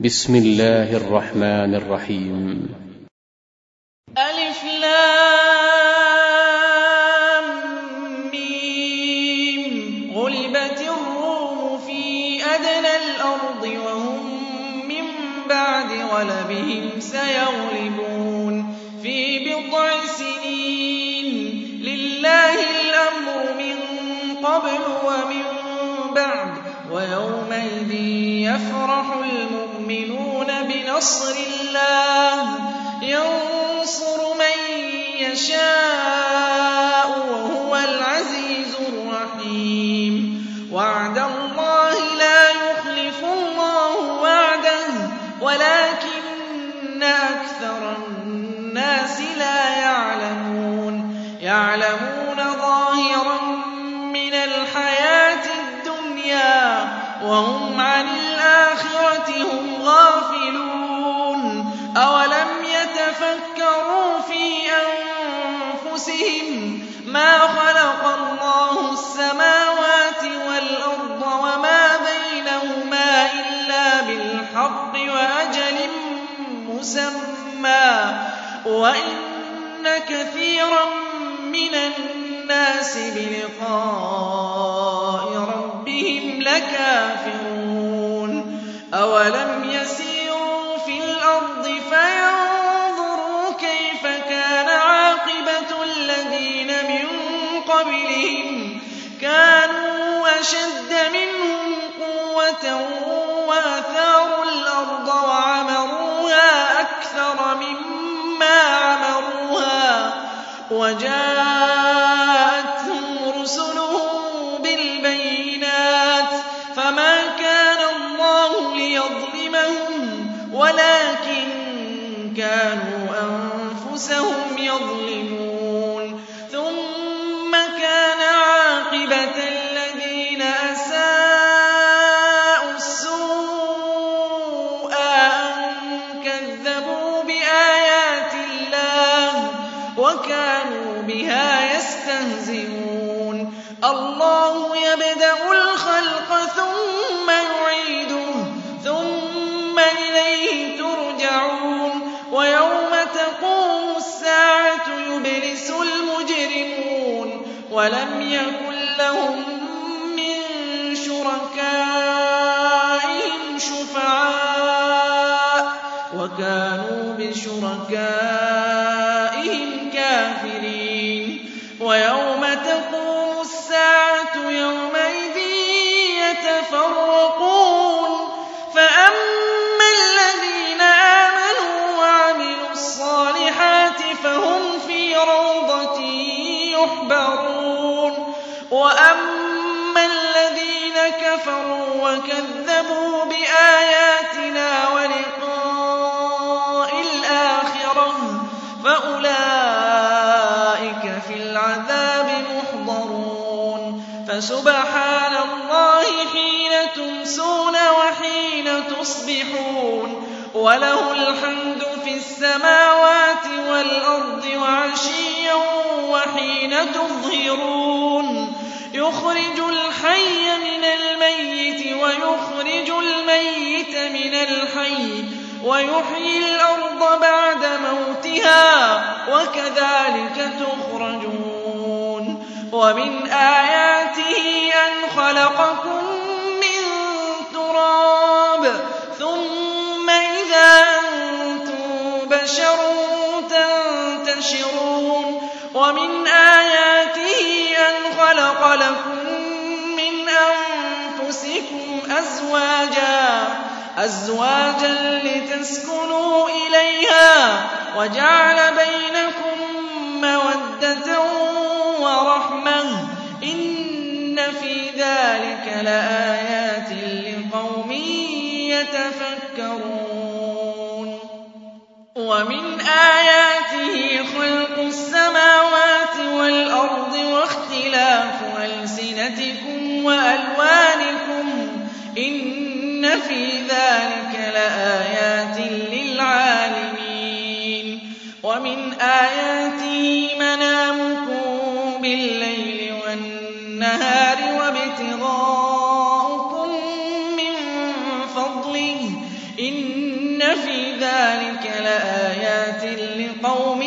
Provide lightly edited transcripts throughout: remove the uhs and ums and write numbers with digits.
بسم الله الرحمن الرحيم. ألف لام ميم. غلبت الروم في أدنى الأرض وهم من بعد غلبهم سيغلبون في بضع سنين. لله الأمر من قبل ومن بعد ويومئذ يفرح المؤمنون بنصر الله ينصر من يشاء وهو العزيز الرحيم. وعد الله لا يخلف الله وعده ولكن أكثر الناس لا يعلمون ظاهرا من الحياة الدنيا وهم عن الآخرة هم غافلون. أولم يتفكروا في أنفسهم ما خلق الله السماوات والأرض وما بينهما إلا بالحق وأجل مسمى وإن كثيرا من الناس بلقاء ربهم لكافرون. أولم يسيروا في الأرض فينظروا كيف كان عاقبة الذين من قبلهم كانوا أشد منهم قوة وآثاروا الأرض وعمروها أكثر مما عمروها وجاءتهم رسلهم بالبينات فما كان الله ليظلمهم ولكن كانوا أنفسهم يظلمون. ثم كان عاقبة الذين أساءوا السوء أن كذبوا بآيات الله وكانوا بها يستهزئون. الله يبدأ الخلق ثم يعيده ثم إليه ترجعون. ويوم تقوم الساعة يبلس المجرمون ولم يكن لهم من شركائهم شفعاء وكانوا بشركائهم كافرين. ويوم تقوم الساعة يومئذ يتفرقون فأما الذين آمنوا وعملوا الصالحات فهم في روضة يحبرون وأما الذين كفروا وكذبوا بآياتنا ولقاء الآخرة فأولئك في العذاب محضرون. فسبحان الله حين تمسون وحين تصبحون وله الحمد في السماوات والأرض وعشيا وحين تظهرون. يخرج الحي من الميت ويخرج الميت من الحي ويحيي الأرض بعد موتها وكذلك تخرجون. ومن آياته أن خلقكم من تراب ثم إذا أنتم بشر تنتشرون. ومن آياته أن خلق لكم من أنفسكم أزواجا لتسكنوا إليها وجعل بينكم مودة ورحمة إن في ذلك لآيات لقوم يتفكرون. ومن آياته خلق السماوات والأرض واختلاف ألسنتكم وألوانكم إن في ذلك لآيات للعالمين. ومن آياته منامكم بالليل والنهار وابتغاؤكم من فضله إِنَّ فِي ذَٰلِكَ لَآيَاتٍ لِّقَوْمٍ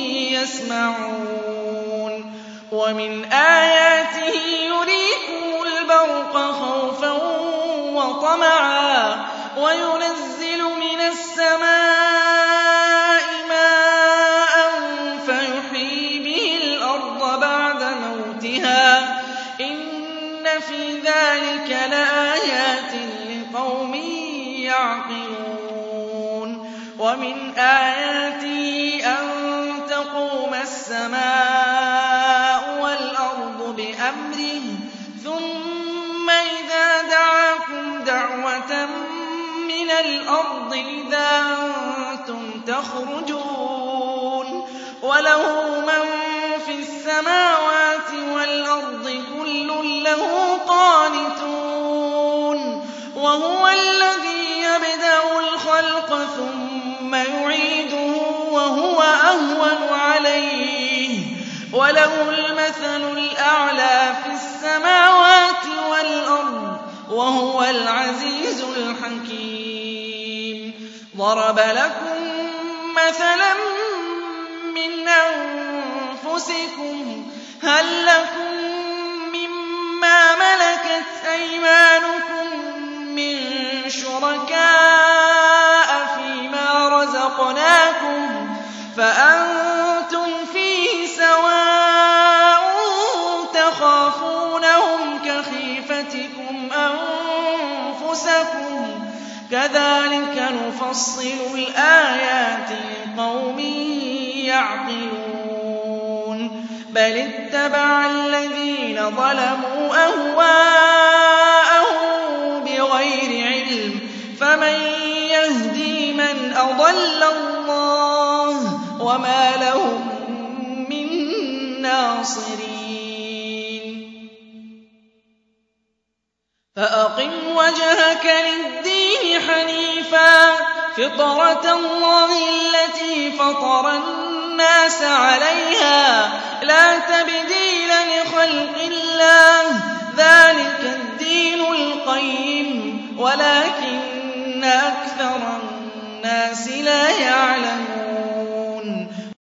يَسْمَعُونَ وَمِنْ آيَاتِهِ يُرِيكُمُ الْبَرْقَ خَوْفًا وَطَمَعًا وَيُنَزِّلُ مِنَ السَّمَاءِ مَاءً فَيُحْيِي بِهِ الْأَرْضَ بَعْدَ مَوْتِهَا ۚ إِنَّ فِي ذَٰلِكَ لَآيَاتٍ لِّقَوْمٍ يَعْقِلُونَ وَمِنْ آيَاتِهِ أَن تَقُومَ السَّمَاءُ وَالْأَرْضُ بِأَمْرِهِ ثُمَّ إِذَا دَعَاكُمْ دَعْوَةً مِّنَ الْأَرْضِ إِذَا أَنتُمْ تَخْرُجُونَ وَلَهُ مَن فِي السَّمَاوَاتِ وَالْأَرْضِ كُلٌّ لَّهُ قَانِتُونَ وَهُوَ الَّذِي يَبْدَأُ الْخَلْقَ ثُمَّ يُعِيدُهُ وَهُوَ أَهْوَنُ عَلَيْهِ وَلَهُ الْمَثَلُ الْأَعْلَىٰ فِي السَّمَاوَاتِ وَالْأَرْضِ وَهُوَ الْعَزِيزُ الْحَكِيمُ ضَرَبَ لَكُم مَّثَلًا مِّنْ أَنفُسِكُمْ هَل لَّكُم مِّمَّا مَلَكَتْ أَيْمَانُكُم مِّن شُرَكَاءَ فِيمَا رَزَقْنَاكُمْ فَأَنتُمْ فِيهِ سَوَاءٌ تَخَافُونَهُمْ كَخِيفَتِكُمْ أَنفُسَكُمْ ۚ كَذَٰلِكَ نُفَصِّلُ الْآيَاتِ لِقَوْمٍ يَعْقِلُونَ بَلِ اتَّبَعَ الَّذِينَ ظَلَمُوا أَهْوَاءَهُم بِغَيْرِ عِلْمٍ فَمَن يَهْدِي مَنْ أَضَلَّ اللَّهُ وَمَا لَهُم مِّن نَّاصِرِينَ فَأَقِمْ وَجْهَكَ لِلدِّينِ حَنِيفًا فِطْرَتَ اللَّهِ الَّتِي فَطَرَ النَّاسَ عَلَيْهَا لَا تَبْدِيلَ لِخَلْقِ اللَّهِ ۚ ذَٰلِكَ الدِّينُ الْقَيِّمُ وَلَٰكِنَّ أَكْثَرَ النَّاسِ لَا يَعْلَمُونَ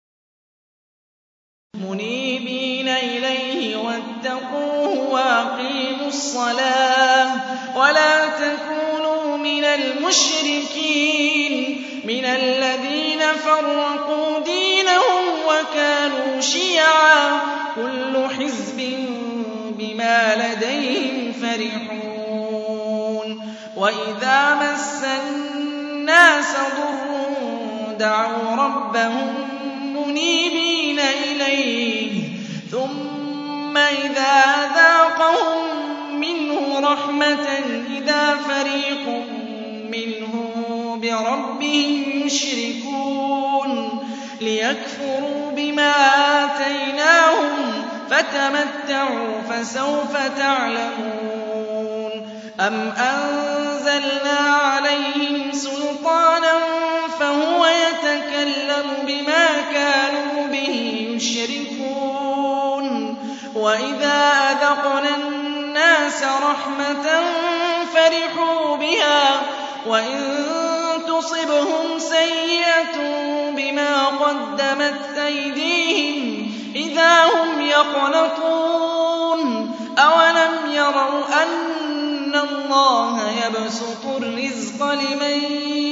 مُنِيبِينَ إِلَيْهِ وَاتَّقُوهُ وَأَقِيمُوا الصَّلَاةَ وَلَا تَكُونُوا مِنَ الْمُشْرِكِينَ مِنَ الَّذِينَ فَرَّقُوا دِينَهُمْ وَكَانُوا شِيَعًا ۖ كُلُّ حِزْبٍ بِمَا لَدَيْهِمْ فَرِحُونَ وَإِذَا مَسَّ النَّاسَ ضُرٌّ دَعَوْا رَبَّهُم مُّنِيبِينَ إِلَيْهِ ثُمَّ إِذَا أَذَاقَهُم مِّنْهُ رَحْمَةً إِذَا فَرِيقٌ مِّنْهُم بِرَبِّهِمْ يُشْرِكُونَ لِيَكْفُرُوا بِمَا آتَيْنَاهُمْ فَتَمَتَّعُوا فَسَوْفَ تَعْلَمُونَ أَمْ أَنزَلْنَا عَلَيْهِمْ سُلْطَانًا فَهُوَ يَتَكَلَّمُ بِمَا كَانُوا بِهِ يُشْرِكُونَ وَإِذَا أَذَقْنَا النَّاسَ رَحْمَةً فَرِحُوا بِهَا وَإِن تُصِبْهُمْ سَيِّئَةٌ بِمَا قَدَّمَتْ أَيْدِيهِمْ إِذَا هُمْ يَقْنَطُونَ أَوَلَمْ يَرَوْا أَنَّ اللَّهَ يَبْسُطُ الرِّزْقَ لِمَن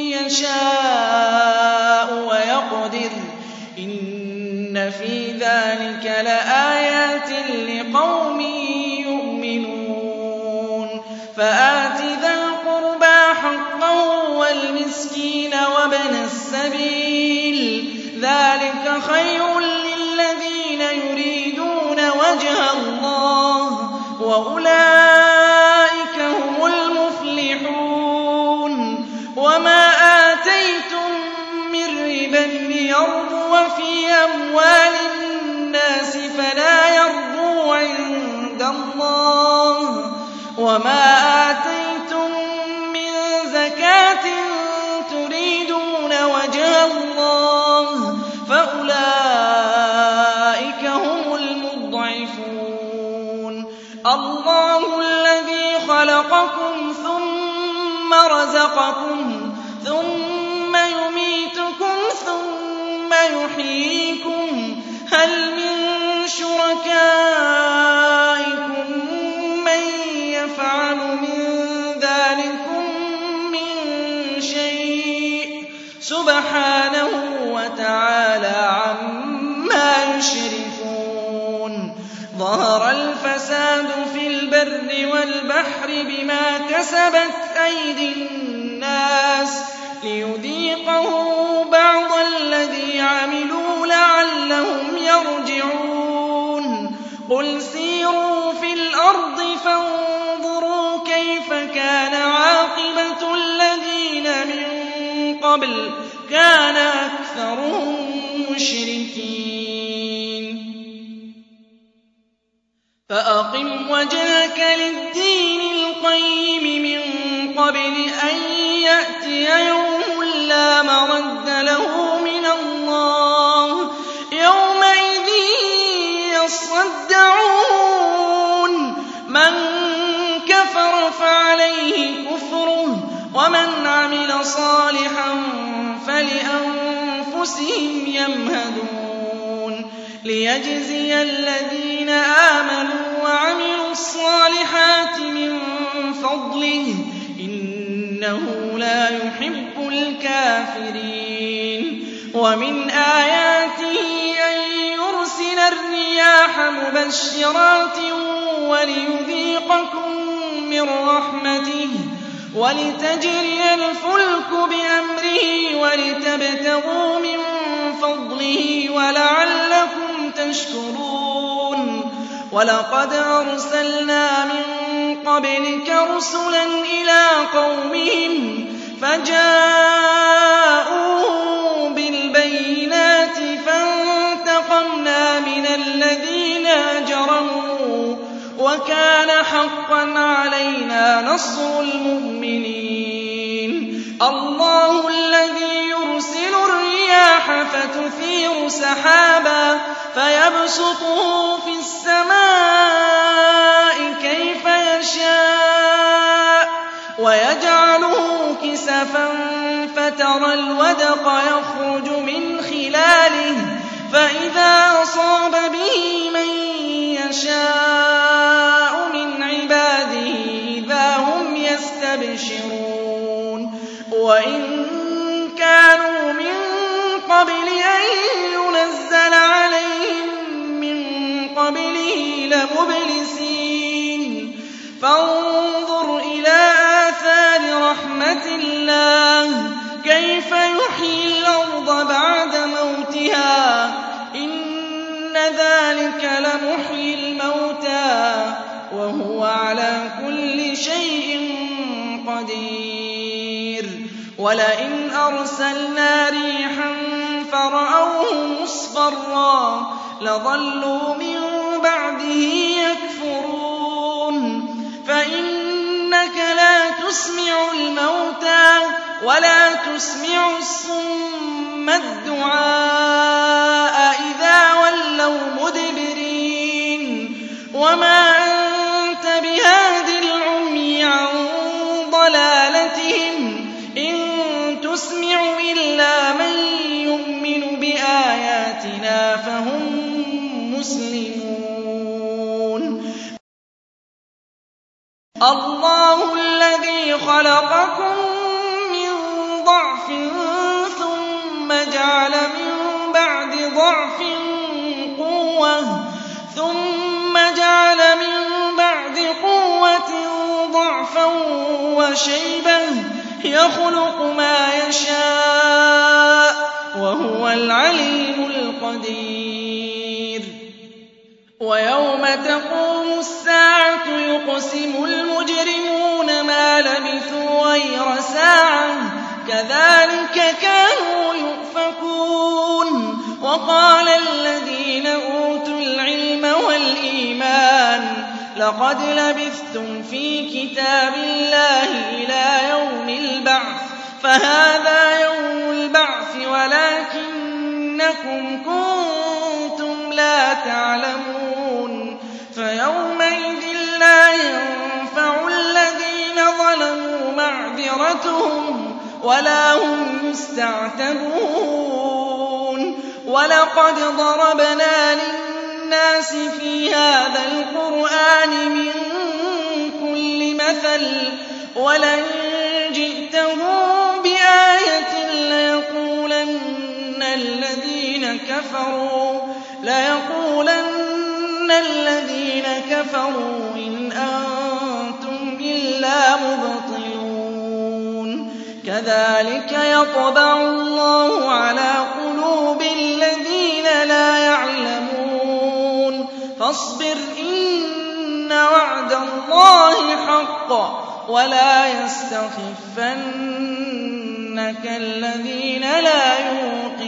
يَشَاءُ وَيَقْدِرُ ۚ إِنَّ فِي ذَٰلِكَ لَآيَاتٍ لِّقَوْمٍ يُؤْمِنُونَ فَآتِ ذَا الْقُرْبَىٰ حَقَّهُ وَالْمِسْكِينَ وَابْنَ السَّبِيلِ ۚ ذَٰلِكَ خَيْرٌ لِّلَّذِينَ يُرِيدُونَ وَجْهَ اللَّهِ ۖ وَأُولَٰئِكَ هُمُ الْمُفْلِحُونَ وَمَا آتَيْتُم مِّن رِّبًا لِّيَرْبُوَ فِي أَمْوَالِ النَّاسِ فَلَا يَرْبُو عِندَ اللَّهِ ۖ وَمَا آتَيْتُم مِّن زَكَاةٍ تُرِيدُونَ وَجْهَ اللَّهِ فَأُولَٰئِكَ هُمُ الْمُضْعِفُونَ اللَّهُ الَّذِي خَلَقَكُمْ ثُمَّ رَزَقَكُمْ ثُمَّ يُمِيتُكُمْ ثُمَّ يُحْيِيكُمْ هَلْ مِن شُرَكَائِكُم مَّن يَفْعَلُ مِن ذَٰلِكُم مِّن شَيْءٍ ۚ سُبْحَانَهُ وَتَعَالَىٰ عَمَّا يُشْرِكُونَ ظَهَرَ الْفَسَادُ فِي الْبَرِّ وَالْبَحْرِ بِمَا كَسَبَتْ أَيْدِي النَّاسِ لِيُذِيقَهُم بَعْضَ الَّذِي عَمِلُوا لَعَلَّهُمْ يَرْجِعُونَ قُلْ سِيرُوا فِي الْأَرْضِ فَانظُرُوا كَيْفَ كَانَ عَاقِبَةُ الَّذِينَ مِن قَبْلُ كَانَ أَكْثَرُهُم مُّشْرِكِينَ فَأَقِمْ وَجْهَكَ لِلدِّينِ الْقَيِّمِ مِن قَبْلِ أَن يَأْتِيَ يَوْمٌ لَّا مَرَدَّ لَهُ مِنَ اللَّهِ ۖ يَوْمَئِذٍ يَصَّدَّعُونَ مَن كَفَرَ فَعَلَيْهِ كُفْرُهُ وَمَنْ عَمِلَ صَالِحًا فَلِأَنفُسِهِمْ يَمْهَدُونَ لِيَجْزِيَ الَّذِينَ آمَنُوا وَعَمِلُوا الصَّالِحَاتِ مِن فَضْلِهِ ۚ إِنَّهُ لَا يُحِبُّ الْكَافِرِينَ وَمِنْ آيَاتِهِ أَن يُرْسِلَ الرِّيَاحَ مُبَشِّرَاتٍ وَلِيُذِيقَكُم مِّن رَّحْمَتِهِ وَلِتَجْرِيَ الْفُلْكُ بِأَمْرِهِ وَلِتَبْتَغُوا مِن فَضْلِهِ وَلَعَلَّكُمْ تَشْكُرُونَ وَلَقَدْ أَرْسَلْنَا مِن قَبْلِكَ رُسُلًا إِلَىٰ قَوْمِهِمْ فَجَاءُوهُم بِالْبَيِّنَاتِ فَانتَقَمْنَا مِنَ الَّذِينَ أَجْرَمُوا وَكَانَ حَقًّا عَلَيْنَا نَصْرُ الْمُؤْمِنِينَ اللَّهُ الَّذِي يُرْسِلُ الرِّيَاحَ فَتُثِيرُ سَحَابًا فَيَبْسُطُهُ فِي السَّمَاءِ كَيْفَ يَشَاءُ وَيَجْعَلُهُ كِسَفًا فَتَرَى الْوَدْقَ يَخْرُجُ مِنْ خِلَالِهِ فَإِذَا أَصَابَ بِهِ مَن يَشَاءُ مِنْ عِبَادِهِ إِذَا هُمْ يَسْتَبْشِرُونَ وَإِن كَانُوا مِن قَبْلِ أَن يُنَزَّلَ عَلَيْهِم مِّن قَبْلِهِ لَمُبْلِسِينَ فَانظُرْ إِلَىٰ آثَارِ رَحْمَتِ اللَّهِ كَيْفَ يُحْيِي الْأَرْضَ بَعْدَ مَوْتِهَا ۚ إِنَّ ذَٰلِكَ لَمُحْيِي الْمَوْتَىٰ وَهُوَ عَلَىٰ كُلِّ شَيْءٍ قَدِيرٌ وَلَئِنْ أَرْسَلْنَا رِيحًا فَرَأَوْهُ مُصْفَرًّا لَّظَلُّوا مِن بَعْدِهِ يَكْفُرُونَ فَإِنَّكَ لَا تُسْمِعُ الْمَوْتَىٰ وَلَا تُسْمِعُ الصُّمَّ الدُّعَاءَ إِذَا وَلَّوْا مُدْبِرِينَ وَمَا أَنتَ بِهَادِ الْعُمْيِ عَن ضَلَالَتِهِمْ ۖ إِن تُسْمِعُ إِلَّا مَن يُؤْمِنُ بِآيَاتِنَا فَهُم مُّسْلِمُونَ اللَّهُ الَّذِي خَلَقَكُم مِّن ضَعْفٍ ثُمَّ جَعَلَ مِن بَعْدِ ضَعْفٍ قُوَّةً ثُمَّ جَعَلَ مِن بَعْدِ قُوَّةٍ ضَعْفًا وَشَيْبَةً يَخْلُقُ مَا يَشَاءُ ۖ وَهُوَ الْعَلِيمُ الْقَدِيرُ وَيَوْمَ تَقُومُ السَّاعَةُ يُقْسِمُ الْمُجْرِمُونَ مَا لَبِثُوا غَيْرَ سَاعَةٍ كَذَٰلِكَ كَانُوا يُؤْفَكُونَ وَقَالَ الَّذِينَ أُوتُوا الْعِلْمَ وَالْإِيمَانَ لَقَدْ لَبِثْتُمْ فِي كِتَابِ اللَّهِ إِلَىٰ يَوْمِ الْبَعْثِ فَهَٰذَا يَوْمُ الْبَعْثِ وَلَٰكِنَّكُمْ كُنتُمْ لَا تَعْلَمُونَ فَيَوْمَئِذٍ لَّا يَنفَعُ الَّذِينَ ظَلَمُوا مَعْذِرَتُهُمْ ولا هم يستعتبون وَلَقَدْ ضَرَبْنَا لِلنَّاسِ فِي هَٰذَا الْقُرْآنِ مِن كُلِّ مَثَلٍ وَلَئِن جِئْتَهُم بِآيَةٍ لَّيَقُولَنَّ الَّذِينَ كَفَرُوا إِنْ أَنتُمْ إِلَّا مُبْطِلُونَ كَذَٰلِكَ يَطْبَعُ اللَّهُ عَلَىٰ قُلُوبِ الَّذِينَ لَا يَعْلَمُونَ فَاصْبِرْ إِنَّ وَعْدَ اللَّهِ حَقٌّ وَلَا يَسْتَخِفَّنَّكَ الَّذِينَ لَا يُوقِنُونَ